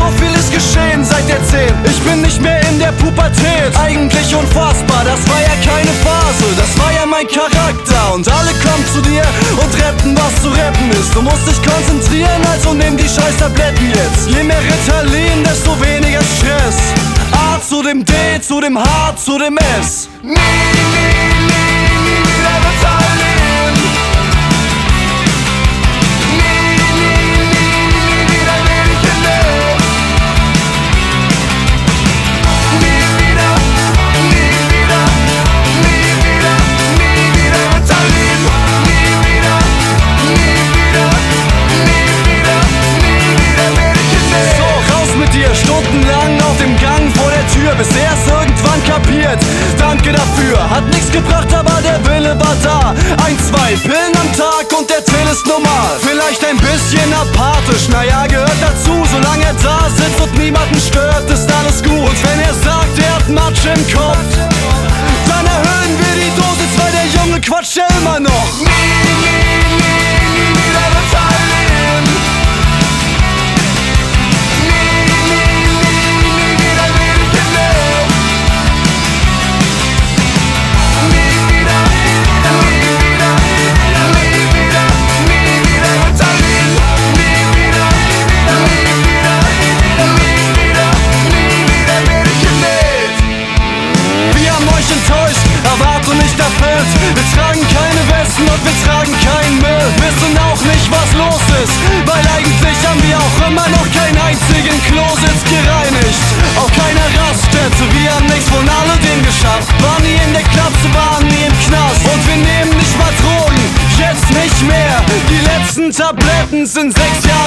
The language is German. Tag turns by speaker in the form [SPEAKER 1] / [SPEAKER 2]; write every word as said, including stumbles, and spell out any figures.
[SPEAKER 1] viel ist geschehen seit der zehn. Ich bin nicht mehr in der Pubertät, eigentlich unfassbar. Das war ja keine Phase, das war ja mein Charakter. Und alle kommen zu dir und rappen, was zu rappen ist. Du musst dich konzentrieren, also nimm die scheiß Tabletten jetzt. Je mehr Ritalin, desto weniger Stress. A zu dem D, zu dem H, zu dem S. Nie, nie, nie, nie wieder Ritalin. Nie, nie, nie, nie wieder Medikament. Nie wieder, nie wieder, nie wieder, nie wieder Ritalin. Nie wieder, nie wieder, nie wieder, nie wieder Medikament. So, raus mit dir, stundenlang auf dem Gang vor der Tür, bis er es irgendwann kapiert. Danke dafür, hat nichts gebracht, aber der Wille war da. Ein, zwei Pillen am Tag und der Till ist normal. Vielleicht ein bisschen apathisch, naja, gehört dazu. Solange er da sitzt und niemanden stört, ist alles gut. Und wenn er sagt, er hat Matsch im Kopf, dann erhöhen wir die Dosis, weil der Junge quatscht ja immer noch. Nie, nie, nie, nie wieder Ritalin. Nie, nie, nie, nie wieder Medikament. Nie wieder, nie wieder, nie wieder, nie wieder Ritalin. Nie wieder, nie wieder, nie wieder, nie wieder Medikament. Wir haben euch enttäuscht, Erwartung nicht erfüllt. Wir tragen keine Westen und wir tragen keinen Müll. Wissen auch nicht, was los ist, weil eigentlich haben wir auch immer noch keinen einzigen Klositz gereinigt. Auf keiner Raststätte, wir haben nichts von alledem geschafft. Waren nie in der Klapse, waren nie im Knast. Und wir nehmen nicht mal Drogen, jetzt nicht mehr. Die letzten Tabletten sind sechs Jahre